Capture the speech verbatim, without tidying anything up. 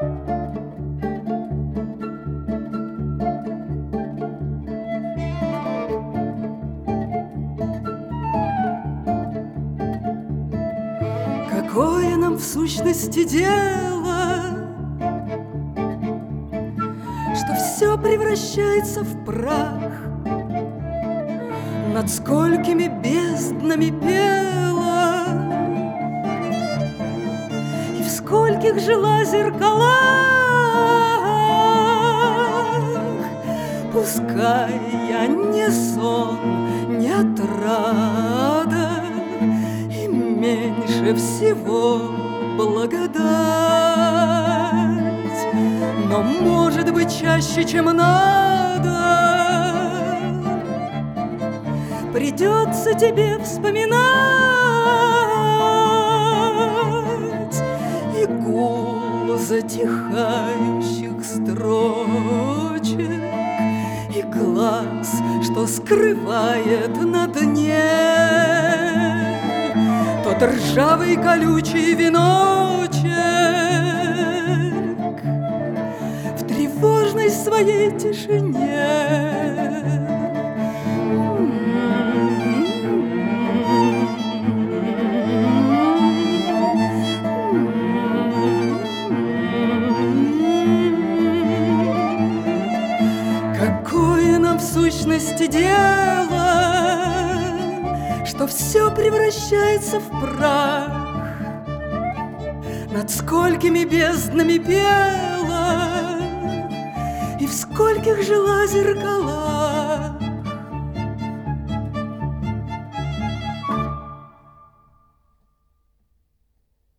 Какое нам в сущности дело, что все превращается в прах? Над сколькими безднами пела и в скольких жила зеркалах. Пускай я не сон, не отрада, и меньше всего благодать, но, может быть, чаще, чем надо, придется тебе вспоминать и гул затихающих строчек, и глаз, что скрывает на дне тот ржавый колючий веночек в тревожной своей тишине. Какое нам в сущности дело, что все превращается в прах? Над сколькими безднами пела и в скольких жила зеркала.